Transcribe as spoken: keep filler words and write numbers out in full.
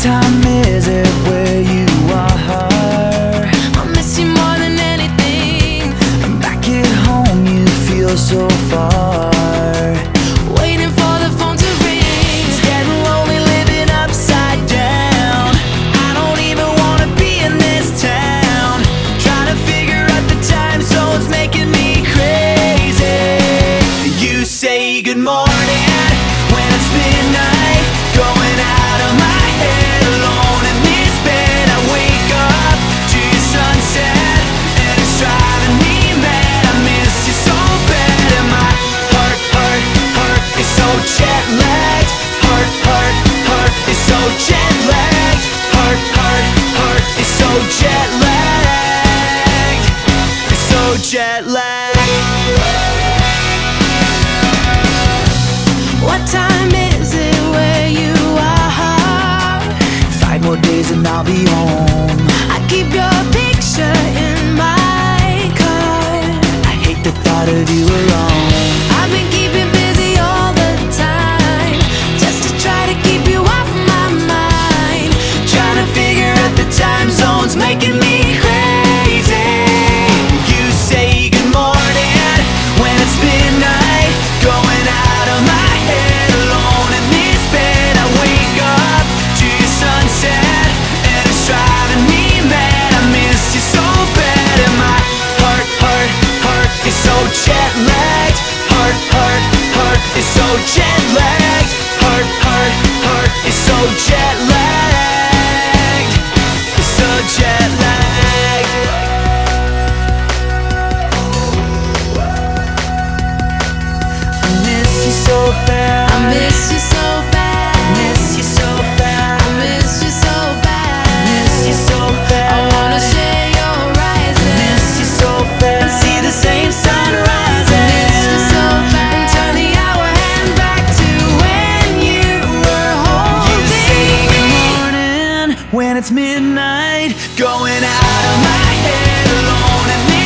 time is it where you are? I miss you more than anything. Back at home you feel so far. Waiting for the phone to ring. It's getting lonely living upside down. I don't even wanna be in this town. Trying to figure out the time zones making me crazy. You say good morning when it's midnight, going out of my head alone in this bed. I wake up to your sunset and it's driving me mad. I miss you so bad and my heart, heart, heart is so jet lagged. Heart, heart, heart is so jet lagged. Heart, heart, heart is so jet lagged. It's so jet lagged. What time is it where you are? Five more days and I'll be home. I keep your picture in my car. I hate the thought of you alone. I've been keeping busy all the time, just to try to keep you off my mind. Trying to figure out the time zones making me crazy. You say good morning when it's midnight, going out of my head alone in this bed. I wake up to your sunset and it's driving me mad. I miss you so bad and my heart, heart, heart is so jet lagged. Heart, heart, heart is so jet lagged. Heart, heart, heart is so jet lagged. It's so jet lagged. I miss you so bad. I miss you so bad. Miss you so bad. I miss you so bad. Miss you so bad. I wanna share your rising. Miss you so bad. And see the same sun rising. Miss you so bad. And turn the hour hand back to when you were You say holding good me. morning when it's midnight, going out of my head alone in this